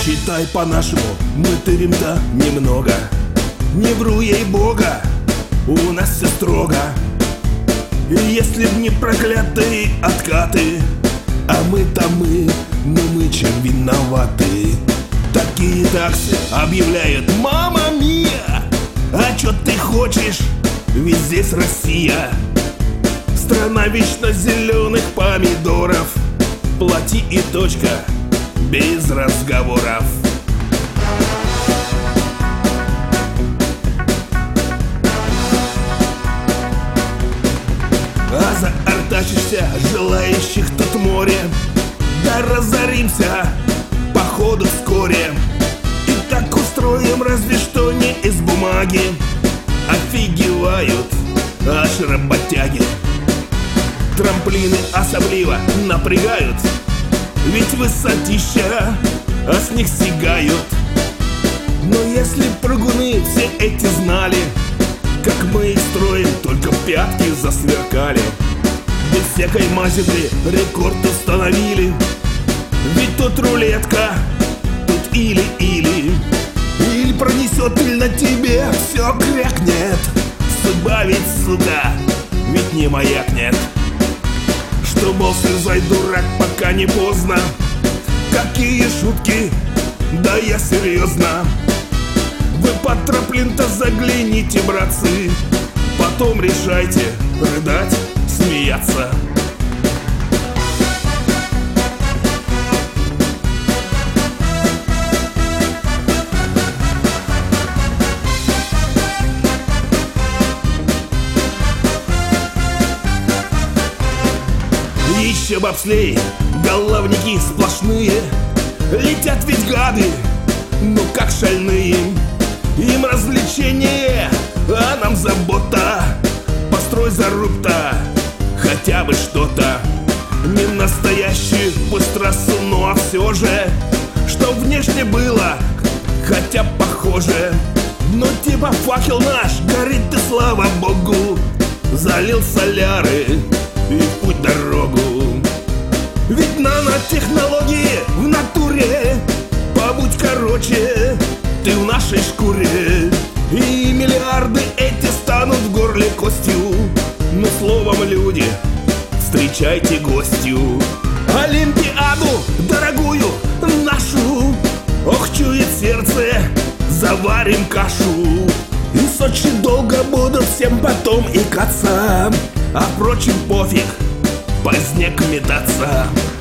Считай по-нашему, мы тырим-то немного. Не вру ей бога, у нас все строго. И если б не проклятые откаты, а мы-то мы, но мы чем виноваты? Такие таксы объявляют: мама мия! А чё ты хочешь? Ведь здесь Россия, страна вечно зеленых помидоров. Плати и точка, без разговоров. А заортачишься, желающих тут море. Да разоримся, походу вскоре. И так устроим, разве что не из бумаги. Офигевают аж работяги. Трамплины особливо напрягают, ведь высотища, а с них стягают. Но если прыгуны все эти знали, как мы их строим, только пятки засверкали. Без всякой мази рекорд установили. Ведь тут рулетка, тут или-или. Или пронесет, или на тебе все крякнет. Судьба ведь, сука, ведь не маякнет. Что, мол, слезай, дурак, пока не поздно. Какие шутки, да я серьезно. Вы под трамплин-то загляните, братцы. Потом решайте, рыдать, смеяться. Еще бобслей, головники сплошные. Летят ведь гады, ну как шальные. Им развлечение, а нам забота. Построй заруб-то хотя бы что-то. Не настоящий, пусть трассу, но все же, чтоб внешне было хотя бы похоже. Но типа факел наш горит, и слава богу. Залил соляры и в путь дорогу. Ведь нанотехнологии в натуре. Побудь короче, ты в нашей шкуре. И миллиарды эти станут в горле костью. Ну словом, люди, встречайте гостью. Олимпиаду дорогую нашу, ох, чует сердце, заварим кашу. И Сочи долго будут всем потом икаться. А впрочем, пофиг, поздняк метаться.